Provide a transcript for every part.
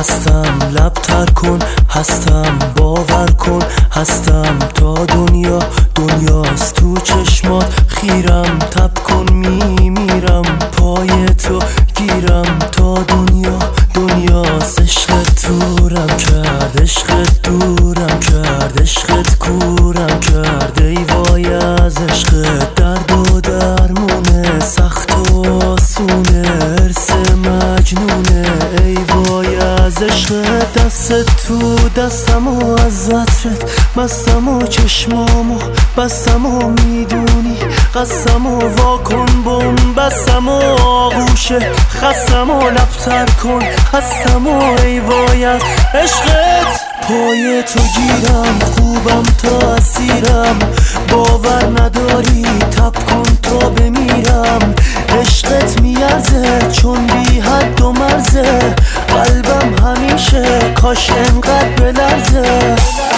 هستم، لب تر کن، هستم، باور کن، هستم تا دنیاست تو چشمات خیرم، تب کن میمیرم پای تو گیرم تا دنیاست. عشقت دورم کرد، عشقت دورم کرد، عشقت کورم کرد، ای وای از عشقت درد و درمونه، سخت و آسونه، ارث مجنونه، ای وای از عشقت. دستت تو دستم و از عطرت مستم و چشمامو بستم و میدونی قسم و واکن بم بستم و آغوشه خستم و لبتر کن هستم و ای وای از عشقت. پای تو گیرم خوبم تا اسیرم، باور نداری تب کن تا بمیرم، عشقت میارزه چون بی حد و مرزه، قلبم همیشه کاش انقدر بلرزه.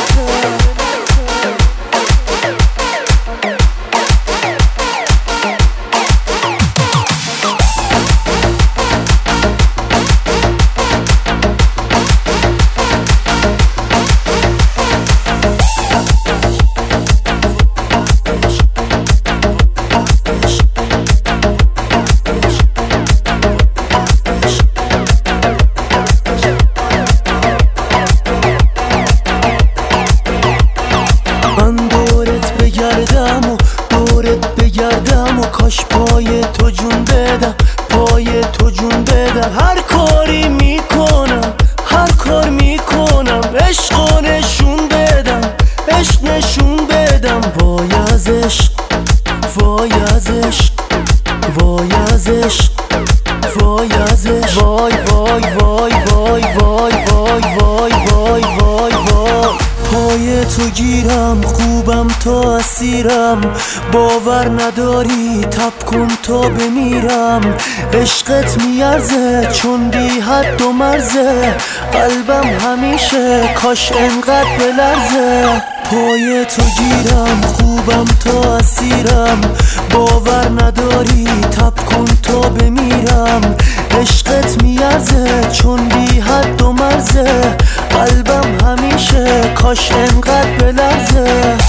بگردم و کاش پای تو جون بدم، پای تو جون بدم، هر کاری میکنم، هر کار میکنم، عشق نشون بدم، عشق نشون بدم. وای از عشق، وای از عشق، وای از عشق، وای از عشق، وای وای وای وای وای وای وای وای وای وای. پای تو گیرم خوبم تا اسیرم، باور نداری تب کن تا بمیرم، عشقت میارزه چون بی حد و مرزه، قلبم همیشه کاش انقدر بلرزه. پای تو گیرم خوبم تا اسیرم، باور نداری تب کن تا بمیرم، عشقت میارزه چون بی حد و مرزه، قلبم همیشه کاش انقدر بلرزه.